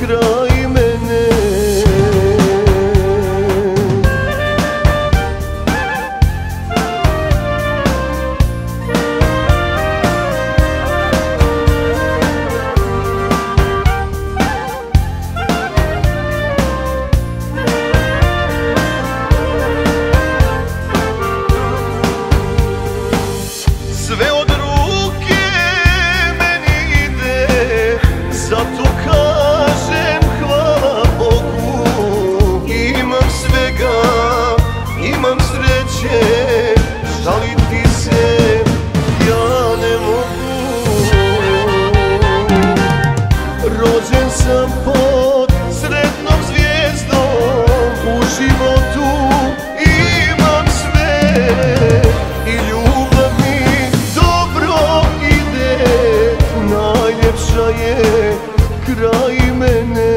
kraj mene. Sve od ruke meni ide, zato kažem hvala Bogu. Imam svega, imam sreće, žaliti se ja ne mogu. Rođen sam pod sretnom zvijezdom, u životu imam sve i ljubav mi dobro ide. Najljepša je kraj mene.